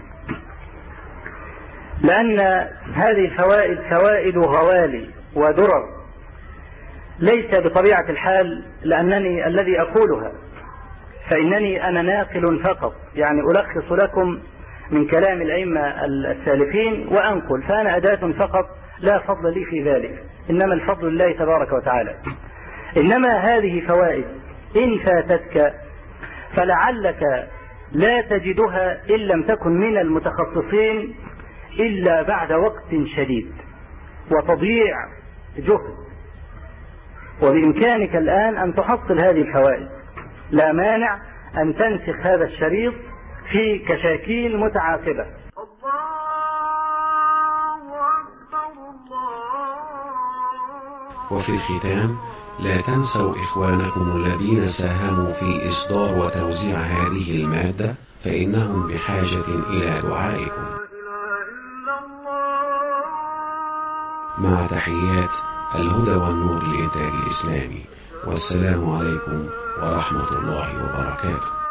لأن هذه الفوائد فوائد غوالي ودرر، ليس بطبيعة الحال لأنني الذي أقولها، فإنني أنا ناقل فقط، يعني ألخص لكم من كلام الأئمة السالفين وأنقل، فأنا أداة فقط لا فضل لي في ذلك، إنما الفضل لله تبارك وتعالى. إنما هذه فوائد إن فاتتك فلعلك لا تجدها إن لم تكن من المتخصصين إلا بعد وقت شديد وتضييع جهد، وبإمكانك الآن أن تحصل هذه الفوائد. لا مانع أن تنسخ هذا الشريط في كشاكيل متعاقبة. وفي الختام لا تنسوا إخوانكم الذين ساهموا في إصدار وتوزيع هذه المادة فإنهم بحاجة إلى دعائكم. مع تحيات الهدى والنور للإنتاج الإسلامي، والسلام عليكم ورحمة الله وبركاته.